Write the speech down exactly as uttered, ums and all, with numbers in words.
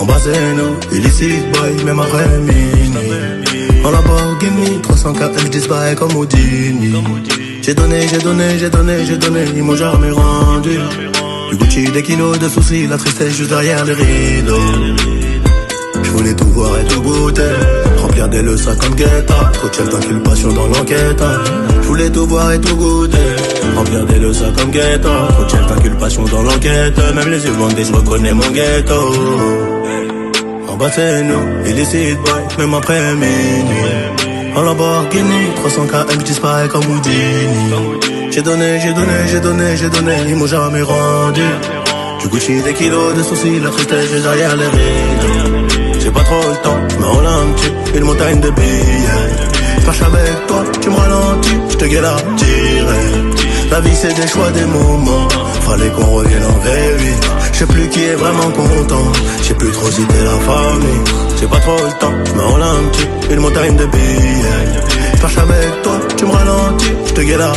En bas c'est nous, illicite boy, même après minuit. En Lamborghini, trois cents K F disparaît comme Houdini. J'ai donné, j'ai donné, j'ai donné, j'ai donné, ils m'ont jamais rendu. Du Gucci, des kilos de soucis, la tristesse juste derrière les rideaux. Je voulais tout voir et tout goûter, remplir des leçons comme Guetta. Trop de chef d'inculpation dans l'enquête. Je voulais tout voir et tout goûter, remplir des leçons comme Guetta. Trop de chef d'inculpation dans l'enquête. Même les yeux bandés, je reconnais mon ghetto. En bas c'est nous, illicite boy, même après minuit. En Lamborghini, trois cents K M disparaît comme Houdini. J'ai donné, j'ai donné, j'ai donné, j'ai donné, ils m'ont jamais rendu. Du Gucci, des kilos de soucis, la tristesse juste derrière les rideaux. J'ai pas trop le temps, mais on a un petit, une montagne de billets. J'marche avec toi, tu me ralentis, j'te gueule tirer. La vie c'est des choix, des moments, fallait qu'on revienne en vraie vie. J'sais plus qui est vraiment content, j'sais plus trop si t'es la famille. J'ai pas trop le temps, mais on a un petit, une montagne de billets. J'marche avec toi, tu me ralentis, j'te gueule